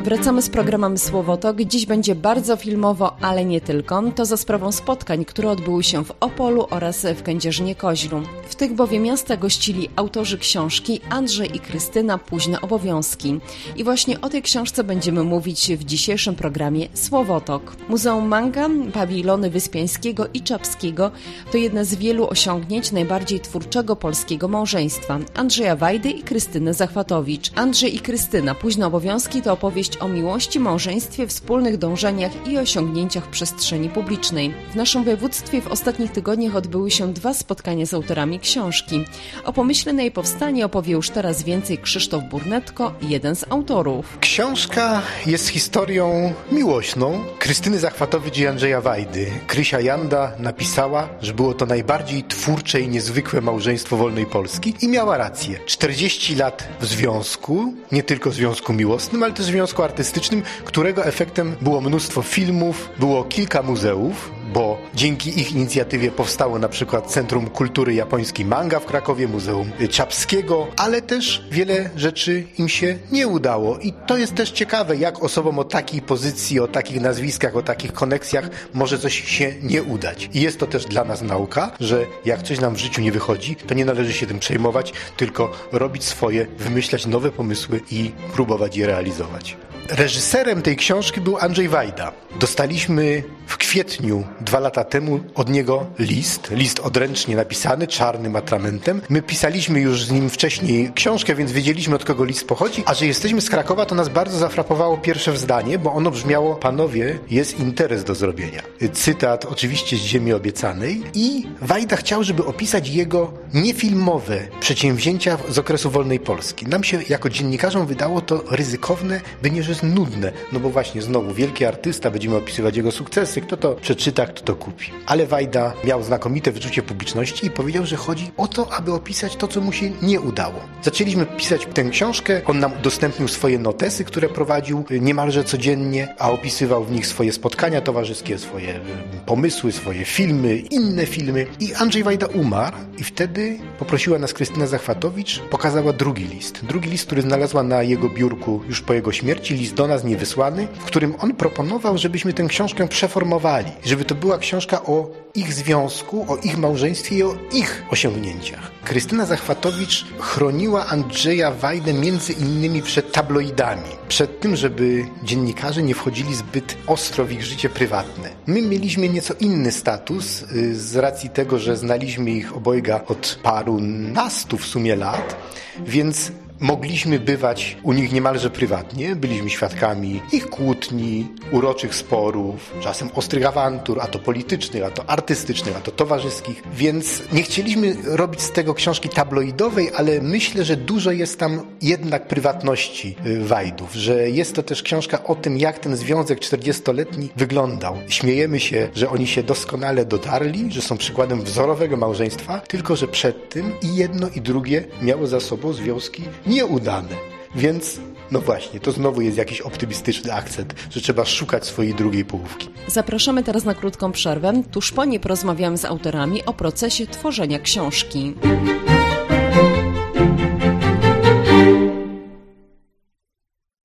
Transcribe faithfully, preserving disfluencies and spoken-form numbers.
Wracamy z programem Słowotok. Dziś będzie bardzo filmowo, ale nie tylko. To za sprawą spotkań, które odbyły się w Opolu oraz w Kędzierzynie-Koźlu. W tych bowiem miastach gościli autorzy książki Andrzej i Krystyna Późne obowiązki. I właśnie o tej książce będziemy mówić w dzisiejszym programie Słowotok. Muzeum Manga, pawilony Wyspiańskiego i Czapskiego to jedne z wielu osiągnięć najbardziej twórczego polskiego małżeństwa Andrzeja Wajdy i Krystyny Zachwatowicz. Andrzej i Krystyna Późne obowiązki to opowieść o miłości, małżeństwie, wspólnych dążeniach i osiągnięciach w przestrzeni publicznej. W naszym województwie w ostatnich tygodniach odbyły się dwa spotkania z autorami książki. O pomyśle na jej powstanie opowie już teraz więcej Krzysztof Burnetko, jeden z autorów. Książka jest historią miłośną Krystyny Zachwatowicz i Andrzeja Wajdy. Krysia Janda napisała, że było to najbardziej twórcze i niezwykłe małżeństwo wolnej Polski i miała rację. czterdzieści lat w związku, nie tylko w związku miłosnym, ale też w związku artystycznym, którego efektem było mnóstwo filmów, było kilka muzeów, bo dzięki ich inicjatywie powstało na przykład Centrum Kultury Japońskiej Manga w Krakowie, Muzeum Czapskiego, ale też wiele rzeczy im się nie udało. I to jest też ciekawe, jak osobom o takiej pozycji, o takich nazwiskach, o takich koneksjach może coś się nie udać. I jest to też dla nas nauka, że jak coś nam w życiu nie wychodzi, to nie należy się tym przejmować, tylko robić swoje, wymyślać nowe pomysły i próbować je realizować. Reżyserem tej książki był Andrzej Wajda. Dostaliśmy w kwietniu dwa lata temu od niego list, list odręcznie napisany, czarnym atramentem. My pisaliśmy już z nim wcześniej książkę, więc wiedzieliśmy, od kogo list pochodzi, a że jesteśmy z Krakowa, to nas bardzo zafrapowało pierwsze zdanie, bo ono brzmiało: panowie, jest interes do zrobienia. Cytat oczywiście z Ziemi Obiecanej i Wajda chciał, żeby opisać jego niefilmowe przedsięwzięcia z okresu wolnej Polski. Nam się jako dziennikarzom wydało to ryzykowne, by nie rzec nudne, no bo właśnie znowu wielki artysta, będziemy opisywać jego sukcesy, kto to przeczyta, kto to kupi. Ale Wajda miał znakomite wyczucie publiczności i powiedział, że chodzi o to, aby opisać to, co mu się nie udało. Zaczęliśmy pisać tę książkę, on nam udostępnił swoje notesy, które prowadził niemalże codziennie, a opisywał w nich swoje spotkania towarzyskie, swoje pomysły, swoje filmy, inne filmy. I Andrzej Wajda umarł i wtedy poprosiła nas Krystyna Zachwatowicz, pokazała drugi list. Drugi list, który znalazła na jego biurku już po jego śmierci, list do nas niewysłany, w którym on proponował, żebyśmy tę książkę przeformowali, żeby to była książka o ich związku, o ich małżeństwie i o ich osiągnięciach. Krystyna Zachwatowicz chroniła Andrzeja Wajdę między innymi przed tabloidami, przed tym, żeby dziennikarze nie wchodzili zbyt ostro w ich życie prywatne. My mieliśmy nieco inny status z racji tego, że znaliśmy ich obojga od parunastu w sumie lat, więc mogliśmy bywać u nich niemalże prywatnie, byliśmy świadkami ich kłótni, uroczych sporów, czasem ostrych awantur, a to politycznych, a to artystycznych, a to towarzyskich, więc nie chcieliśmy robić z tego książki tabloidowej, ale myślę, że dużo jest tam jednak prywatności Wajdów, że jest to też książka o tym, jak ten związek czterdziestoletni wyglądał. Śmiejemy się, że oni się doskonale dotarli, że są przykładem wzorowego małżeństwa, tylko że przed tym i jedno i drugie miało za sobą związki nieudane. Więc no właśnie, to znowu jest jakiś optymistyczny akcent, że trzeba szukać swojej drugiej połówki. Zapraszamy teraz na krótką przerwę. Tuż po niej porozmawiamy z autorami o procesie tworzenia książki.